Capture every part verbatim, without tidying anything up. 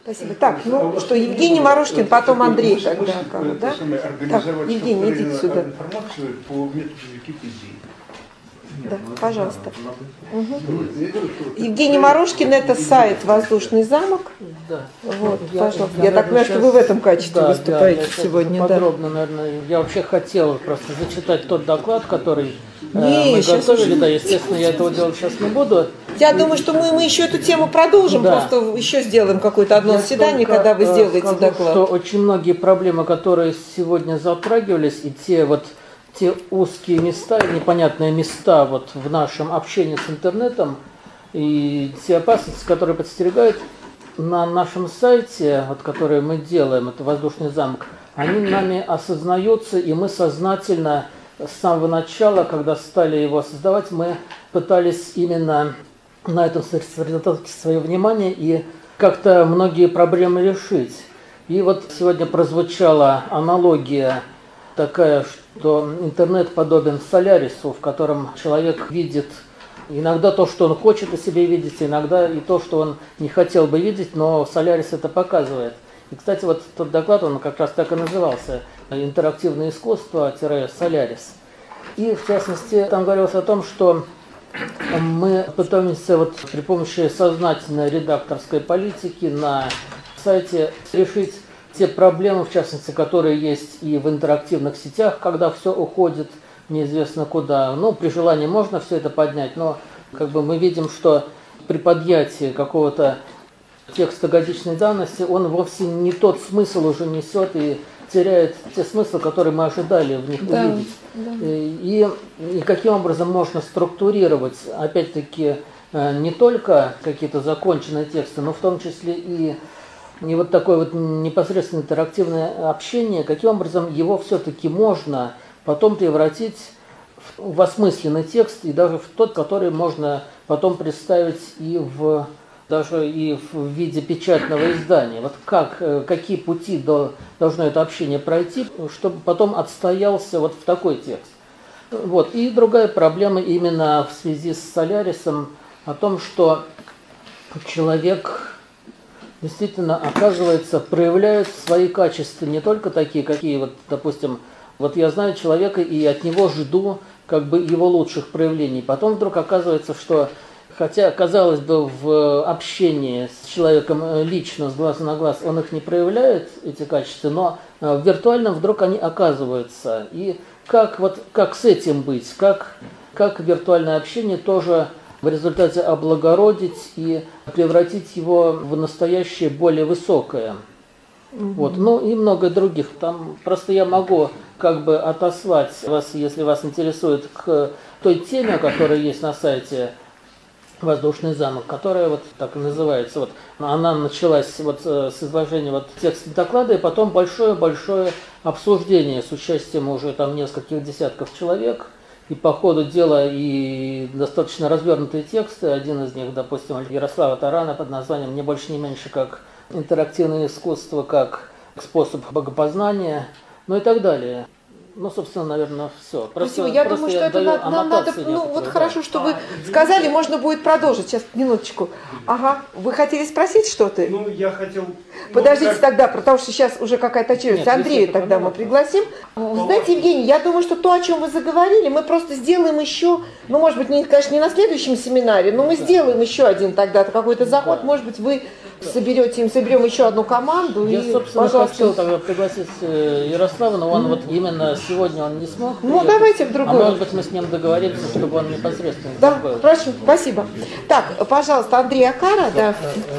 Спасибо. Так, ну что, Евгений Морошкин, потом Андрей тогда, да? Так, Евгений, идите сюда. Информацию по методу Википедии. Да, пожалуйста. Угу. Евгений Морошкин, это сайт «Воздушный замок». Да. Вот, я, пожалуйста. Я, я так понимаю, что вы в этом качестве да, выступаете да, сегодня. Подробно, да. наверное. Я вообще хотел просто зачитать тот доклад, который не, э, мы готовили. уже... Да, естественно, я этого делать сейчас не буду. Я думаю, что мы, мы еще эту тему продолжим, да. Просто еще сделаем какое-то одно я заседание, когда вы сделаете скажу, доклад. Что очень многие проблемы, которые сегодня затрагивались, и те вот те узкие места, непонятные места вот в нашем общении с интернетом, и те опасности, которые подстерегают на нашем сайте, вот, которые мы делаем, это «Воздушный замок», они нами осознаются, и мы сознательно с самого начала, когда стали его создавать, мы пытались именно на этом сосредоточить свое внимание и как-то многие проблемы решить. И вот сегодня прозвучала аналогия такая, что интернет подобен солярису, в котором человек видит иногда то, что он хочет о себе видеть, иногда и то, что он не хотел бы видеть, но солярис это показывает. И, кстати, вот тот доклад, он как раз так и назывался «Интерактивное искусство-солярис». И, в частности, там говорилось о том, что мы пытаемся вот при помощи сознательной редакторской политики на сайте решить те проблемы, в частности, которые есть и в интерактивных сетях, когда все уходит неизвестно куда. Ну, при желании можно все это поднять, но как бы мы видим, что при подъятии какого-то текста годичной давности он вовсе не тот смысл уже несет и теряет те смыслы, которые мы ожидали в них да, увидеть. Да. И, и каким образом можно структурировать, опять-таки, не только какие-то законченные тексты, но в том числе и, и вот такое вот непосредственно интерактивное общение, каким образом его все-таки можно потом превратить в осмысленный текст и даже в тот, который можно потом представить и в даже и в виде печатного издания. Вот как, какие пути до, должно это общение пройти, чтобы потом отстоялся вот в такой текст. Вот. И другая проблема именно в связи с солярисом о том, что человек действительно, оказывается, проявляет свои качества не только такие, какие, вот, допустим, вот я знаю человека и от него жду как бы его лучших проявлений. Потом вдруг оказывается, что хотя, казалось бы, в общении с человеком лично, с глазу на глаз, он их не проявляет, эти качества, но в виртуальном вдруг они оказываются. И как, вот, как с этим быть? Как, как виртуальное общение тоже в результате облагородить и превратить его в настоящее, более высокое? Mm-hmm. Вот. Ну и много других. Там просто я могу как бы отослать вас, если вас интересует, к той теме, которая есть на сайте «Воздушный замок», которая вот так и называется. Вот, она началась вот с изложения вот текста доклада, и потом большое-большое обсуждение с участием уже там нескольких десятков человек. И по ходу дела и достаточно развернутые тексты. Один из них, допустим, Ярослава Тарана под названием «Не больше, не меньше, как интерактивное искусство, как способ богопознания», ну и так далее. Ну, собственно, наверное, все. Просто, Спасибо. Я просто думаю, что я это надо, нам надо, ну, вот да. Хорошо, что вы сказали, можно будет продолжить. Сейчас, минуточку. Ага, вы хотели спросить что-то? Ну, я хотел... Подождите ну, как... тогда, потому что сейчас уже какая-то очередь. Андрея тогда мы пригласим. Вы знаете, Евгений, я думаю, что то, о чем вы заговорили, мы просто сделаем еще, ну, может быть, не, конечно, не на следующем семинаре, но мы да. сделаем еще один тогда какой-то заход. Да. Может быть, вы соберете им, соберем еще одну команду. Я, и, собственно, пожалуйста. хотел тогда пригласить Ярослава, но он mm-hmm. вот именно сегодня он не смог. Ну, приехать. Давайте в другой. А может быть, мы с ним договоримся, чтобы он непосредственно... Да, прошу, спасибо. Так, пожалуйста, Андрей Акара, да.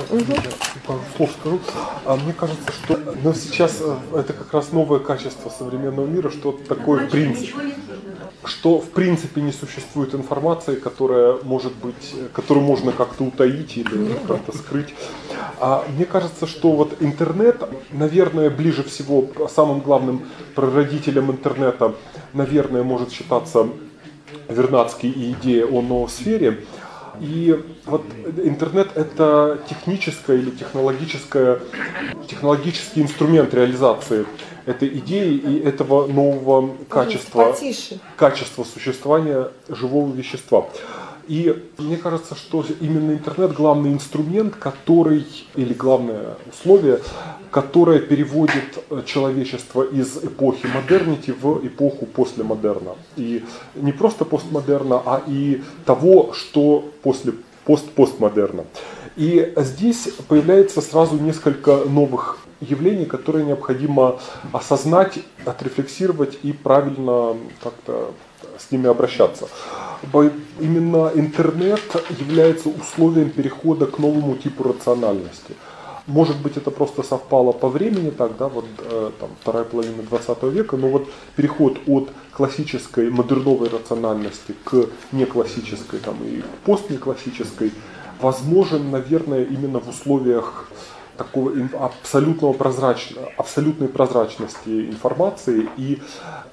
Слов скажу. Мне кажется, что ну, сейчас это как раз новое качество современного мира, что такое в принципе. Что в принципе не существует информации, которая может быть, которую можно как-то утаить или как-то скрыть. А мне кажется, что вот интернет, наверное, ближе всего самым главным прародителем интернета, наверное, может считаться Вернадский и идея о ноосфере. И вот интернет – это техническое или технологическое, технологический инструмент реализации этой идеи и этого нового качества, качества существования живого вещества. И мне кажется, что именно интернет главный инструмент, который, или главное условие, которое переводит человечество из эпохи модернити в эпоху постмодерна. И не просто постмодерна, а и того, что после пост-постмодерна. И здесь появляется сразу несколько новых явлений, которые необходимо осознать, отрефлексировать и правильно как-то с ними обращаться. Именно интернет является условием перехода к новому типу рациональности. Может быть, это просто совпало по времени, так, да, вот там, вторая половина двадцатого века, но вот переход от классической модерновой рациональности к неклассической там, и постнеклассической возможен, наверное, именно в условиях такого абсолютного прозрачного, абсолютной прозрачности информации и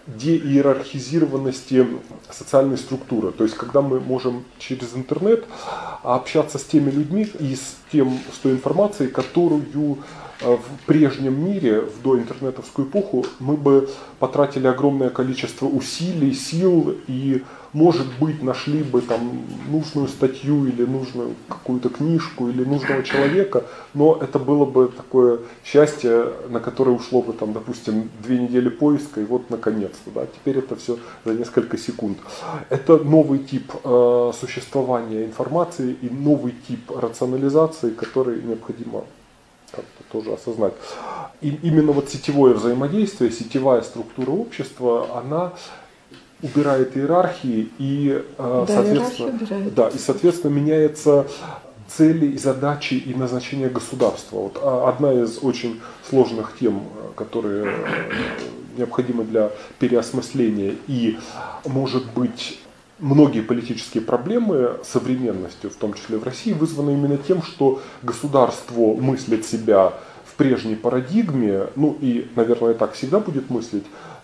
деиерархизированности социальной структуры. То есть, когда мы можем через интернет общаться с теми людьми и с, тем, с той информацией, которую в прежнем мире, в доинтернетовскую эпоху, мы бы потратили огромное количество усилий, сил и, может быть, нашли бы там нужную статью или нужную какую-то книжку или нужного человека, но это было бы такое счастье, на которое ушло бы, там, допустим, две недели поиска, и вот наконец-то. Да, теперь это все за несколько секунд. Это новый тип э, существования информации и новый тип рационализации, который необходимо как-то тоже осознать. И именно вот сетевое взаимодействие, сетевая структура общества, она убирает иерархии и, да, соответственно, да, и, соответственно, меняется цели и задачи и назначения государства. Вот одна из очень сложных тем, которые необходимы для переосмысления и, может быть, многие политические проблемы современностью, в том числе в России, вызваны именно тем, что государство мыслит себя в прежней парадигме, ну и, наверное, так всегда будет мыслить,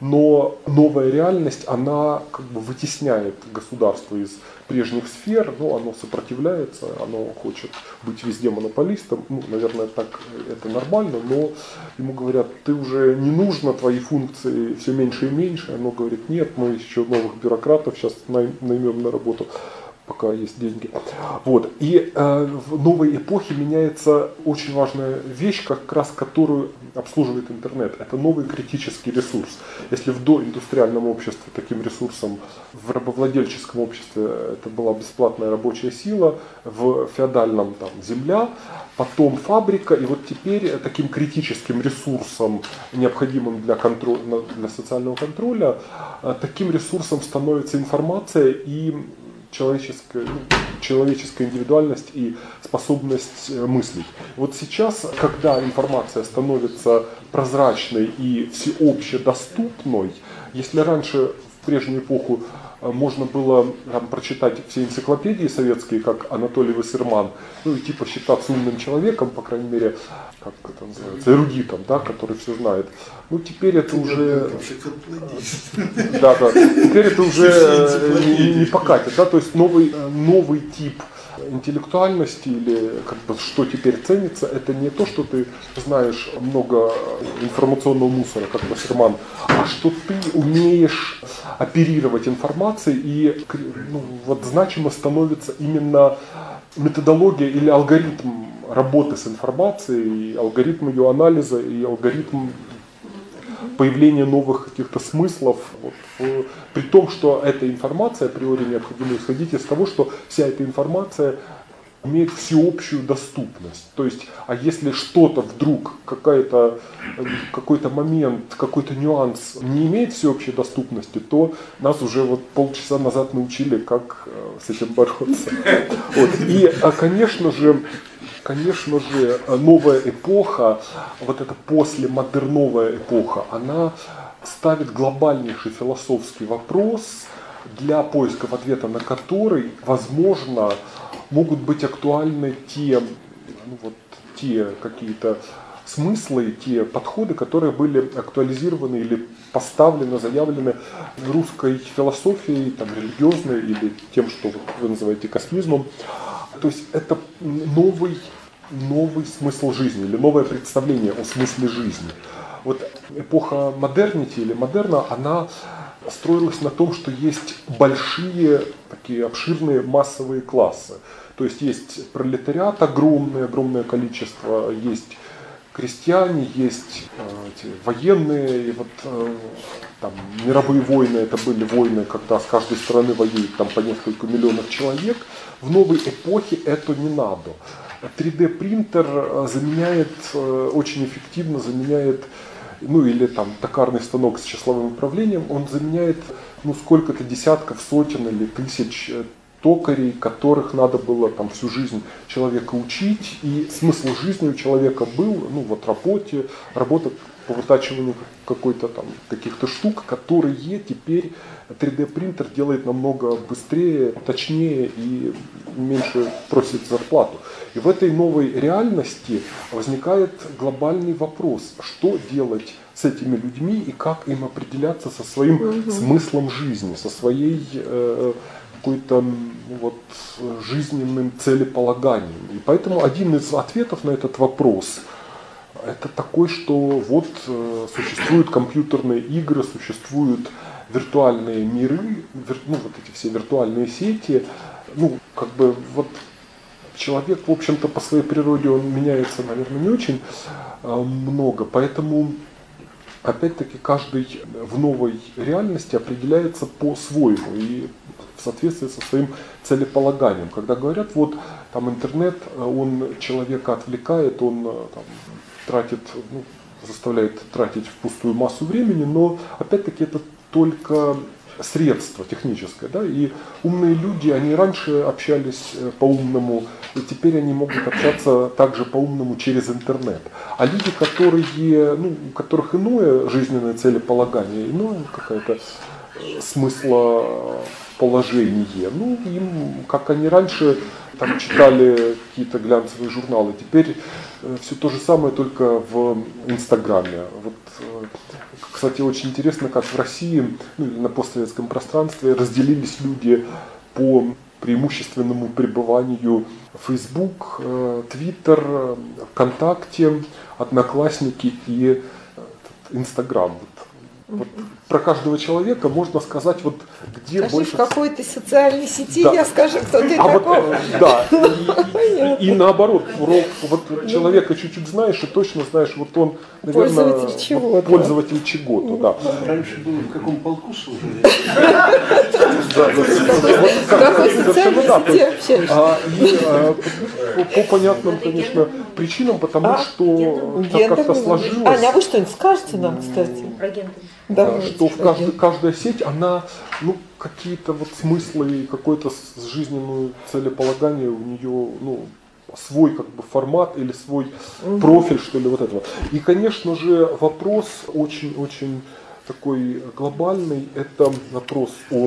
но новая реальность, она как бы вытесняет государство из прежних сфер, ну, оно сопротивляется, оно хочет быть везде монополистом, ну, наверное, так это нормально, но ему говорят, ты уже не нужно, твои функции все меньше и меньше, оно говорит, нет, мы еще новых бюрократов сейчас наймем на работу, пока есть деньги. Вот. И э, в новой эпохе меняется очень важная вещь, как раз которую обслуживает интернет. Это новый критический ресурс. Если в доиндустриальном обществе таким ресурсом, в рабовладельческом обществе это была бесплатная рабочая сила, в феодальном там, земля, потом фабрика, и вот теперь таким критическим ресурсом, необходимым для, контроля, для социального контроля, таким ресурсом становится информация и человеческая, ну, человеческая индивидуальность и способность мыслить. Вот сейчас, когда информация становится прозрачной и всеобще доступной, если раньше в прежнюю эпоху можно было там, прочитать все энциклопедии советские, как Анатолий Вассерман, ну и типа считаться умным человеком, по крайней мере, как это называется, эрудитом, да, который все знает. Ну теперь это уже... Да, да. Теперь это уже не, не покатит, да, то есть новый, новый тип интеллектуальности или как бы, что теперь ценится, это не то, что ты знаешь много информационного мусора, как Вассерман, а что ты умеешь оперировать информацией и ну, вот, значимо становится именно методология или алгоритм работы с информацией, и алгоритм ее анализа и алгоритм появления новых каких-то смыслов, вот, в, при том, что эта информация априори необходимо исходить из того, что вся эта информация имеет всеобщую доступность. То есть, а если что-то вдруг, какая-то, какой-то момент, какой-то нюанс не имеет всеобщей доступности, то нас уже вот полчаса назад научили, как с этим бороться. Вот. И, конечно же, Конечно же, новая эпоха, вот эта послемодерновая эпоха, она ставит глобальнейший философский вопрос, для поисков ответа на который, возможно, могут быть актуальны те, ну, вот, те какие-то смыслы, те подходы, которые были актуализированы или поставлены, заявлены русской философией, там, религиозной или тем, что вы называете космизмом. То есть это новый, новый смысл жизни или новое представление о смысле жизни. Вот эпоха модернити или модерна, она строилась на том, что есть большие, такие обширные массовые классы. То есть есть пролетариат огромное, огромное количество, есть крестьяне, есть э, эти военные, и вот э, там, мировые войны, это были войны, когда с каждой стороны воюет там, по несколько миллионов человек. В новой эпохе это не надо. три дэ принтер заменяет, э, очень эффективно заменяет, ну или там токарный станок с числовым управлением, он заменяет ну сколько-то десятков, сотен или тысяч токарей, которых надо было там всю жизнь человека учить, и смысл жизни у человека был, ну вот работе, работа по вытачиванию какой-то там каких-то штук, которые теперь три дэ принтер делает намного быстрее, точнее и меньше просит зарплату. И в этой новой реальности возникает глобальный вопрос, что делать с этими людьми и как им определяться со своим угу. смыслом жизни, со своей э, какой-то вот, жизненным целеполаганием. И поэтому один из ответов на этот вопрос это такой, что вот э, существуют компьютерные игры, существуют виртуальные миры, вир, ну вот эти все виртуальные сети, ну как бы вот человек, в общем-то, по своей природе он меняется, наверное, не очень э, много, поэтому опять-таки каждый в новой реальности определяется по-своему и в соответствии со своим целеполаганием. Когда говорят, вот там интернет, он человека отвлекает, он там, тратит, ну, заставляет тратить впустую массу времени, но опять-таки это только средство техническое. Да? И умные люди, они раньше общались по-умному, и теперь они могут общаться также по-умному через интернет. А люди, которые, ну, у которых иное жизненное целеполагание, иное какое-то смыслоположение, ну, им, как они раньше там, читали какие-то глянцевые журналы, теперь все то же самое, только в Инстаграме. Вот, кстати, очень интересно, как в России, ну, или на постсоветском пространстве разделились люди по преимущественному пребыванию Facebook, Twitter, ВКонтакте, Одноклассники и Инстаграм. Вот про каждого человека можно сказать, вот где скажи, больше... в какой-то социальной сети да. я скажу, кто ты а такой. Вот, да, и, и, и наоборот, вот человека чуть-чуть знаешь и точно знаешь, вот он, наверное, пользователь чего-то. Вот, пользователь чего-то, да. Раньше было, в каком полку служили? В какой социальной сети общаешься? По понятным, конечно, причинам, потому что так как-то сложилось... Аня, а вы что-нибудь скажете нам, кстати? Про гендер. Да, что в каждой, каждая сеть, она, ну, какие-то вот смыслы и какое-то жизненное целеполагание у нее, ну, свой как бы формат или свой угу. профиль, что ли, вот этого. И, конечно же, вопрос очень-очень такой глобальный, это вопрос о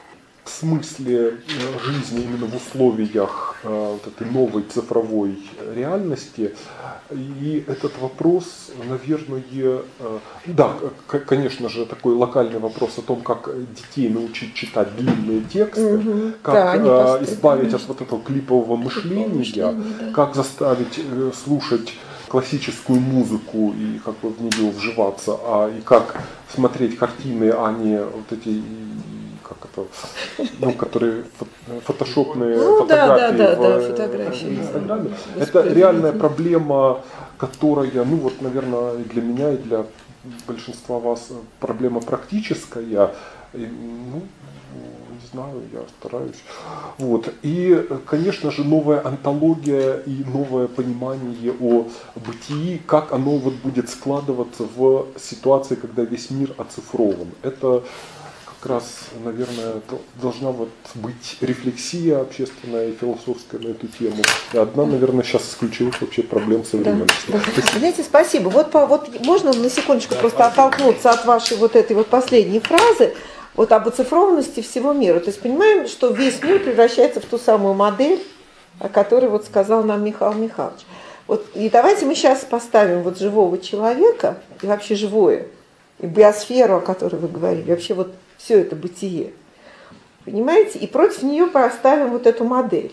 смысле жизни именно в условиях э, вот этой новой цифровой реальности. И этот вопрос, наверное, э, да, к- конечно же, такой локальный вопрос о том, как детей научить читать длинные тексты, угу. как да, э, избавить от вот этого клипового мышления, мышления да. как заставить э, слушать классическую музыку и как бы в нее вживаться, а и как смотреть картины, а не вот эти как это, ну, которые фотошопные ну, фотографии да, да, в, да, фотографии. в Инстаграме. Это реальная проблема, которая, ну вот, наверное, и для меня, и для большинства вас проблема практическая. И, ну, не знаю, я стараюсь. Вот. И, конечно же, новая антология и новое понимание о бытии, как оно вот будет складываться в ситуации, когда весь мир оцифрован. Это как раз, наверное, должна вот быть рефлексия общественная и философская на эту тему. И одна, наверное, сейчас из ключевых вообще проблем современности. Да, да. Знаете, спасибо. Вот, вот можно на секундочку просто оттолкнуться от вашей вот этой вот последней фразы, вот об оцифрованности всего мира. То есть понимаем, что весь мир превращается в ту самую модель, о которой вот сказал нам Михаил Михайлович. Вот, и давайте мы сейчас поставим вот живого человека, и вообще живое, и биосферу, о которой вы говорили, вообще вот все это бытие. Понимаете? И против нее поставим вот эту модель.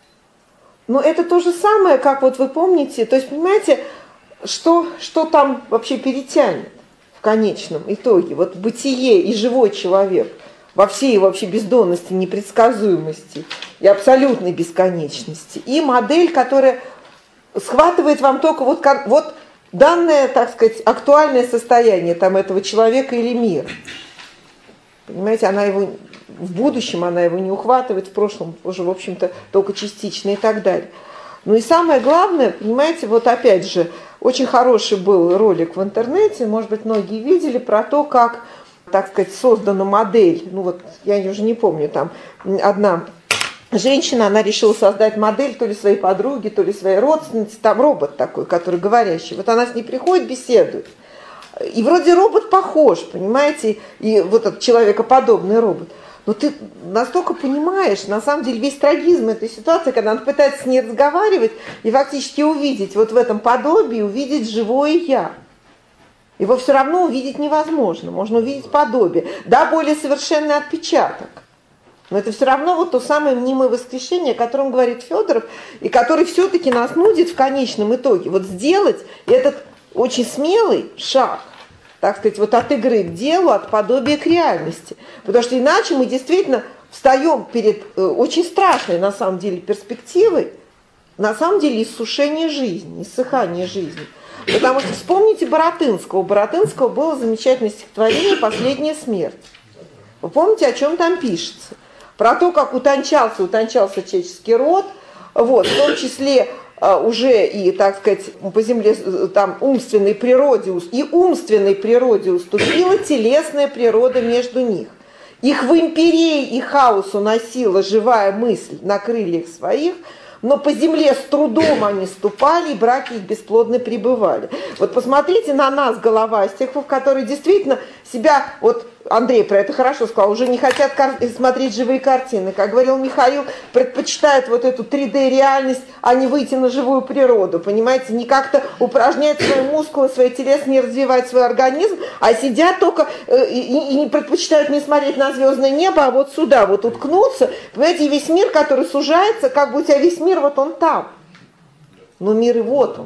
Но это то же самое, как вот вы помните, то есть понимаете, что, что там вообще перетянет. в конечном итоге. Вот бытие и живой человек во всей его вообще бездонности, непредсказуемости и абсолютной бесконечности. И модель, которая схватывает вам только вот, вот данное, так сказать, актуальное состояние там, этого человека или мира. Понимаете, она его в будущем, она его не ухватывает, в прошлом уже, в общем-то, только частично и так далее. Ну и самое главное, понимаете, вот опять же, очень хороший был ролик в интернете, может быть, многие видели, про то, как, так сказать, создана модель. Ну вот, я уже не помню, там одна женщина, она решила создать модель то ли своей подруги, то ли своей родственницы, там робот такой, который говорящий. Вот она с ней приходит, беседует. И вроде робот похож, понимаете, и вот этот человекоподобный робот. Но ты настолько понимаешь, на самом деле, весь трагизм этой ситуации, когда он пытается с ней разговаривать и фактически увидеть вот в этом подобии, увидеть живое «я». Его все равно увидеть невозможно, можно увидеть подобие. Да, более совершенный отпечаток. Но это все равно вот то самое мнимое воскрешение, о котором говорит Федоров, и который все-таки нас нудит в конечном итоге. Вот сделать этот очень смелый шаг, так сказать, вот от игры к делу, от подобия к реальности. Потому что иначе мы действительно встаем перед э, очень страшной, на самом деле, перспективой, на самом деле, иссушения жизни, иссыхания жизни. Потому что вспомните Баратынского. У Баратынского было замечательное стихотворение «Последняя смерть». Вы помните, о чем там пишется? Про то, как утончался, утончался человеческий род, вот, в том числе уже и, так сказать, по земле там умственной природе, и умственной природе уступила телесная природа между них. Их в империи и хаос уносила живая мысль на крыльях своих, но по земле с трудом они ступали, и браки их бесплодно пребывали. Вот посмотрите на нас, головастиков, которые действительно себя, вот Андрей про это хорошо сказал, уже не хотят кар- смотреть живые картины. Как говорил Михаил, предпочитают вот эту три дэ-реальность, а не выйти на живую природу. Понимаете, не как-то упражнять свои мускулы, свои телеса, не развивать свой организм, а сидят только э, и, и не предпочитают не смотреть на звездное небо, а вот сюда вот уткнуться. Понимаете, и весь мир, который сужается, как бы у тебя весь мир, вот он там. Но мир и вот он.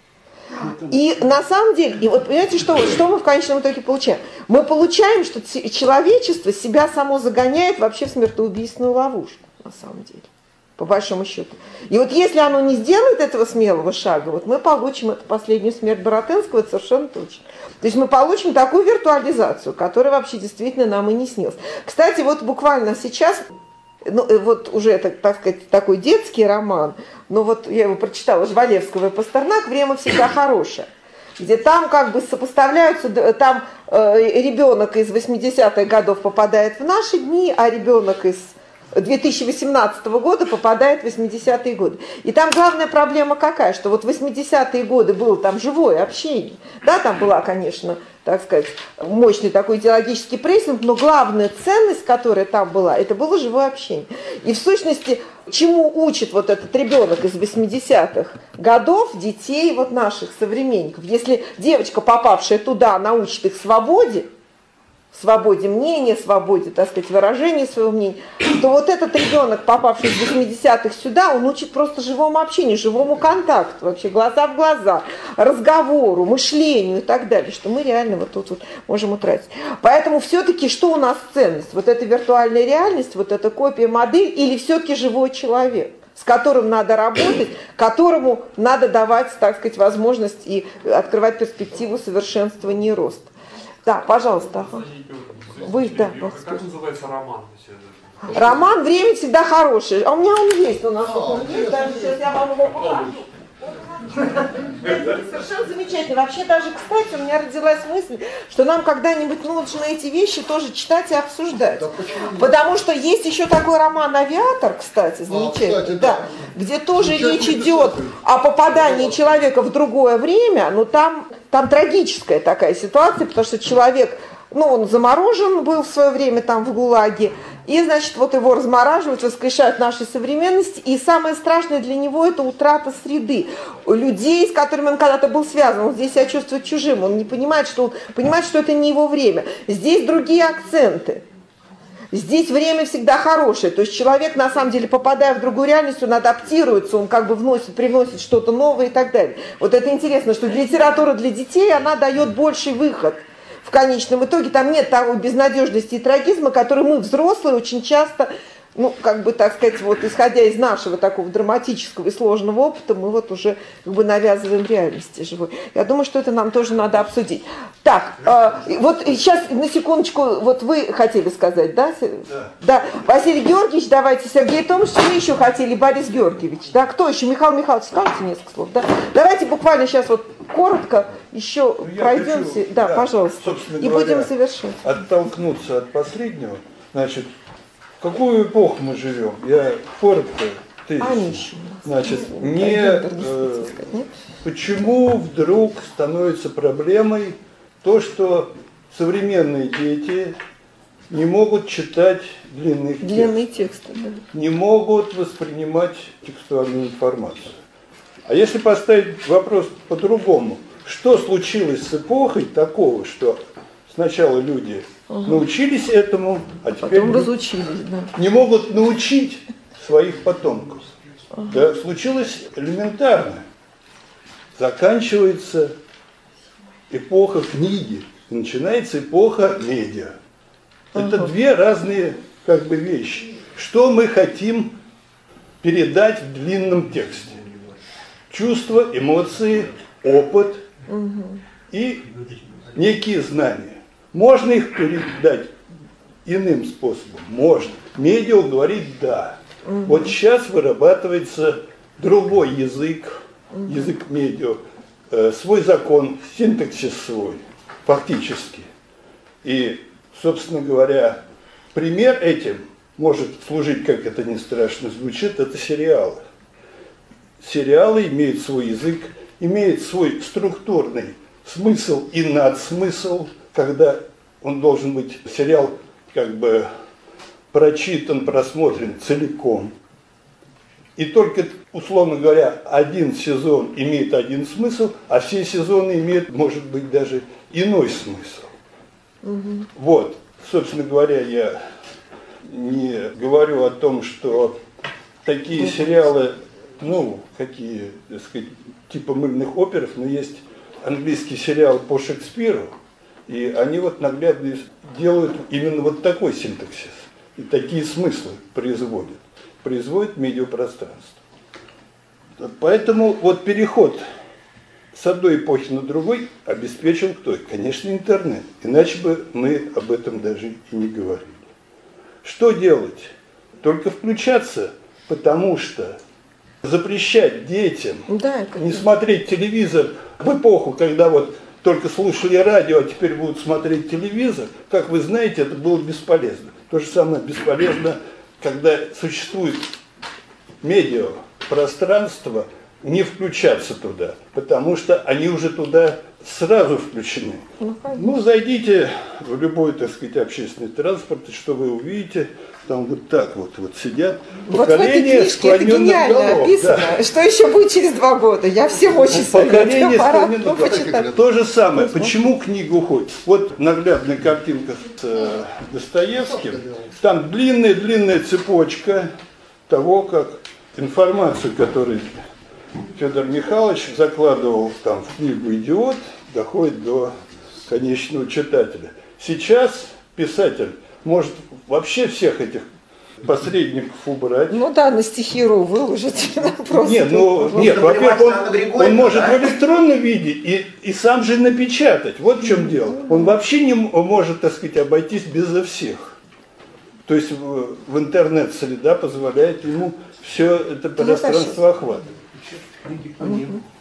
И на самом деле, и вот понимаете, что, что мы в конечном итоге получаем? Мы получаем, что человечество себя само загоняет вообще в смертоубийственную ловушку, на самом деле, по большому счету. И вот если оно не сделает этого смелого шага, вот мы получим эту последнюю смерть Баратынского, это совершенно точно. То есть мы получим такую виртуализацию, которая вообще действительно нам и не снилась. Кстати, вот буквально сейчас... Ну, вот уже это, так сказать, такой детский роман, но вот я его прочитала, Жвалевского и Пастернак «Время всегда хорошее», где там как бы сопоставляются, там э, ребенок из восьмидесятых годов попадает в наши дни, а ребенок из две тысячи восемнадцатого года попадает в восьмидесятые годы. И там главная проблема какая, что вот в восьмидесятые годы было там живое общение, да, там была, конечно, так сказать, мощный такой идеологический прессинг, но главная ценность, которая там была, это было живое общение. И в сущности, чему учит вот этот ребенок из восьмидесятых годов детей вот наших современников? Если девочка, попавшая туда, научит их свободе, свободе мнения, свободе, так сказать, выражения своего мнения, то вот этот ребенок, попавший из восьмидесятых сюда, он учит просто живому общению, живому контакту, вообще глаза в глаза, разговору, мышлению и так далее, что мы реально вот тут вот можем утратить. Поэтому все-таки что у нас ценность? Вот эта виртуальная реальность, вот эта копия модель или все-таки живой человек, с которым надо работать, которому надо давать, так сказать, возможность и открывать перспективу совершенствования и роста. Да, пожалуйста. Вы, да, как называется роман? Роман «Время всегда хорошее». А у меня он есть, у нас вот он есть, даже сейчас я вам его покажу. Совершенно замечательно. Вообще даже, кстати, у меня родилась мысль, что нам когда-нибудь нужно эти вещи тоже читать и обсуждать. Да, потому что есть еще такой роман «Авиатор», кстати, замечательный, а, кстати, да, да, где тоже речь идет о попадании человека в другое время, но там, там трагическая такая ситуация, потому что человек, ну, он заморожен был в свое время там в ГУЛАГе, и, значит, вот его размораживают, воскрешают нашей современности, и самое страшное для него – это утрата среды. Людей, с которыми он когда-то был связан, он здесь себя чувствует чужим, он не понимает, что он понимает, что это не его время. Здесь другие акценты. Здесь время всегда хорошее, то есть человек, на самом деле, попадая в другую реальность, он адаптируется, он как бы вносит, привносит что-то новое и так далее. Вот это интересно, что литература для детей, она дает больший выход в конечном итоге. Там нет того безнадежности и трагизма, который мы, взрослые, очень часто, ну, как бы, так сказать, вот исходя из нашего такого драматического и сложного опыта, мы вот уже как бы навязываем реальности живой. Я думаю, что это нам тоже надо обсудить. Так, э, вот сейчас на секундочку, вот вы хотели сказать, да? Да. Да. Василий Георгиевич, давайте, Сергей Томович, вы еще хотели, Борис Георгиевич, да? Кто еще? Михаил Михайлович, скажете несколько слов, да? Давайте буквально сейчас вот коротко еще ну, пройдемся. Хочу, да, да, пожалуйста. И говоря, будем завершать. Оттолкнуться от последнего, значит, в какую эпоху мы живем? Я коротко тезис. Значит, не, э, почему вдруг становится проблемой то, что современные дети не могут читать длинные тексты, длинные тексты да. не могут воспринимать текстуальную информацию. А если поставить вопрос по-другому, что случилось с эпохой такого, что сначала люди угу. научились этому, а теперь Потом разучились, да. не могут научить своих потомков. Угу. Да, случилось элементарно. Заканчивается эпоха книги, и начинается эпоха медиа. Угу. Это две разные как бы вещи. Что мы хотим передать в длинном тексте? Чувства, эмоции, опыт угу. и некие знания. Можно их передать иным способом? Можно. Медиа говорит «да». Угу. Вот сейчас вырабатывается другой язык, угу. язык медиа, э, свой закон, синтаксис свой, фактически. И, собственно говоря, пример этим может служить, как это ни страшно звучит, это сериалы. Сериалы имеют свой язык, имеют свой структурный смысл и надсмысл, когда он должен быть, сериал как бы прочитан, просмотрен целиком. И только, условно говоря, один сезон имеет один смысл, а все сезоны имеют, может быть, даже иной смысл. Угу. Вот, собственно говоря, я не говорю о том, что такие сериалы, ну, какие, так сказать, типа мыльных оперов, но есть английский сериал по Шекспиру, и они вот наглядно делают именно вот такой синтаксис, и такие смыслы производят, производят медиапространство. Поэтому вот переход с одной эпохи на другой обеспечил кто? Конечно, интернет, иначе бы мы об этом даже и не говорили. Что делать? Только включаться, потому что запрещать детям да, не смотреть телевизор в эпоху, когда вот только слушали радио, а теперь будут смотреть телевизор, как вы знаете, это было бесполезно. То же самое бесполезно, когда существует медиа, пространство, не включаться туда, потому что они уже туда сразу включены. Ну, ну зайдите в любой, так сказать, общественный транспорт, и что вы увидите, там вот так вот, вот сидят поколение вот склоненных голов. Описано. Да. Что еще будет через два года? Я всем очень ну, поколение склоненных голов. То же самое. Почему книга уходит? Вот наглядная картинка с э, Достоевским. Там длинная-длинная цепочка того, как информацию, которую Федор Михайлович закладывал там в книгу «Идиот», доходит до конечного читателя. Сейчас писатель может вообще всех этих посредников убрать. Ну да, на стихиру выложить. Нет, ну, нет, во-первых, он, он может в электронном виде и, и сам же напечатать. Вот в чем дело. Он вообще не может, так сказать, обойтись безо всех. То есть в, в интернет-среда позволяет ему все это пространство охватывать.